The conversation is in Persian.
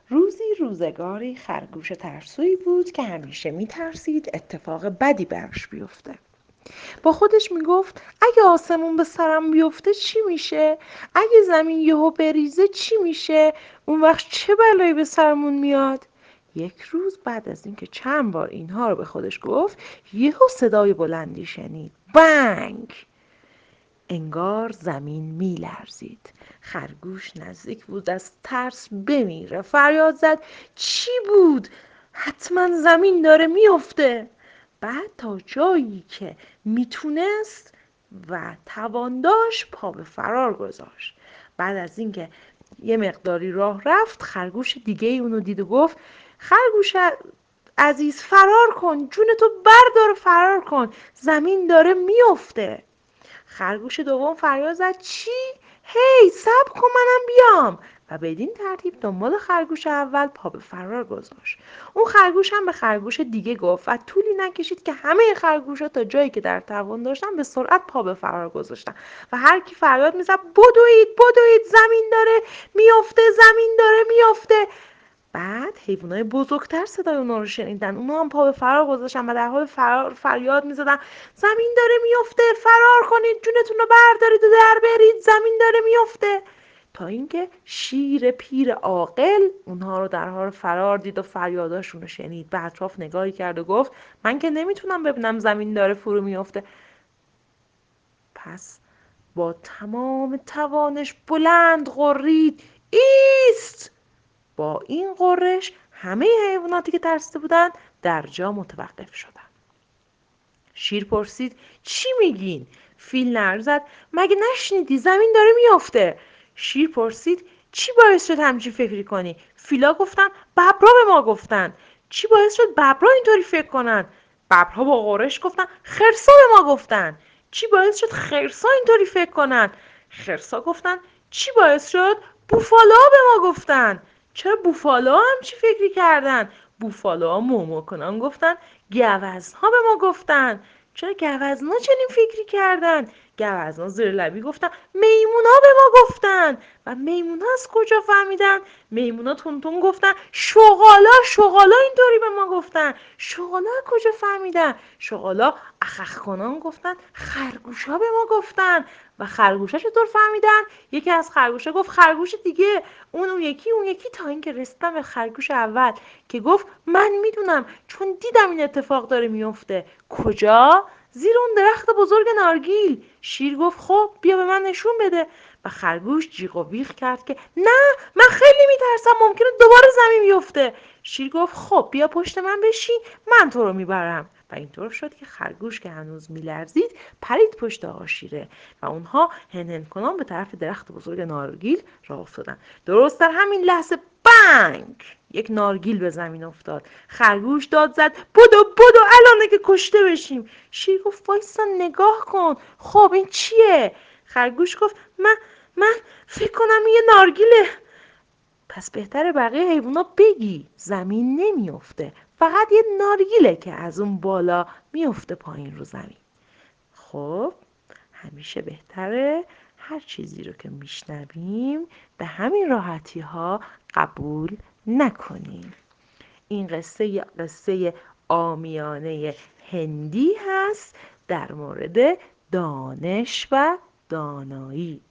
روزگاری خرگوش ترسویی بود که همیشه میترسید اتفاق بدی برش بیفته. با خودش میگفت اگه آسمون به سرم بیفته چی میشه؟ اگه زمین یهو بریزه چی میشه؟ اون وقت چه بلایی به سرمون میاد؟ یک روز بعد از اینکه چند بار اینها رو به خودش گفت، یهو صدای بلندی شنید. بنگ! انگار زمین میلرزید. خرگوش نزدیک بود از ترس بمیره. فریاد زد چی بود؟ حتما زمین داره میفته. بعد تا جایی که میتونست و توان داشت پا به فرار گذاشت. بعد از اینکه یه مقداری راه رفت، خرگوش دیگه اونو دید و گفت خرگوش عزیز فرار کن، جون تو بردار فرار کن، زمین داره میفته. خرگوش دوم فریاد زد چی؟ هی صبر کن منم بیام. و بدین ترتیب دنبال خرگوش اول پا به فرار گذاشت. اون خرگوش هم به خرگوش دیگه گفت و طولی نکشید که همه خرگوشا تا جایی که در توان داشتن به سرعت پا به فرار گذاشتن و هر کی فریاد میزد بدوید بدوید، زمین داره میفته، زمین داره میفته. بعد حیوانای بزرگتر صدای اونا رو شنیدن. اونا هم پا به فرار گذاشتن و در حال فرار فریاد میزدن زمین داره میفته، فرار کنید، جونتون رو بردارید و در برید، زمین داره میفته. تا اینکه شیر پیر عاقل اونها رو در حال فرار دید و فریاداشون رو شنید. به اطراف نگاهی کرد و گفت من که نمیتونم ببینم زمین داره فرو میفته. پس با تمام توانش بلند غرید ایست! با این غرش همه حیواناتی که ترسیده بودند در جا متوقف شدند. شیر پرسید چی میگین؟ فیل نعره زد مگه نشنیدی زمین داره میافته. شیر پرسید چی باعث شد همچین فکری کنی؟ فیلا گفتن ببرا به ما گفتن. چی باعث شد ببرا اینطوری فکر کنن؟ ببرها با غرش گفتن خرسا به ما گفتن. چی باعث شد خرسا اینطوری فکر کنن؟ خرسا گفتن چی باعث شد بوفالا به ما گفتن. چرا بوفالا همچی فکری کردن؟ بوفالا مومو کنن گفتن گوزنها به ما گفتن. چرا گوزنها چنین فکری کردن؟ گوزنها زیر لبی گفتن میمونا به ما گفتن. و میمونا از کجا فهمیدن؟ میمونا تون گفتن شغالا شغالا اینطوری به ما گفتن. شغالا کجا فهمیدن؟ شغالا اخخ کنان گفتن خرگوشا به ما گفتن. و خرگوشا چطور فهمیدن؟ یکی از خرگوشا گفت خرگوش دیگه، اون یکی، تا اینکه رسیدن به خرگوش اول که گفت من میدونم چون دیدم این اتفاق داره میفته. کجا؟ زیر اون درخت بزرگ نارگیل. شیر گفت خب بیا به من نشون بده. و خرگوش جیغ و بیغ کرد که نه من خیلی میترسم، ممکنه دوباره زمین بیفته. شیر گفت خب بیا پشت من بشین، من تو رو میبرم. و اینطور شد که خرگوش که هنوز میلرزید پرید پشت آقا شیره و اونها هنهن کنان به طرف درخت بزرگ نارگیل راه افتادن. درست در همین لحظه بنگ! یک نارگیل به زمین افتاد. خرگوش داد زد بدو الانه که کشته بشیم. شیر گفت وایسا نگاه کن، خب این چیه؟ خرگوش گفت من فکر کنم یه نارگیله. پس بهتره بقیه حیوونا بگی زمین نمیفته، فقط یه نارگیله که از اون بالا میفته پایین رو زمین. خب همیشه بهتره هر چیزی رو که میشنویم به همین راحتی ها قبول نکنیم. این قصه عامیانه هندی هست در مورد دانش و دانایی.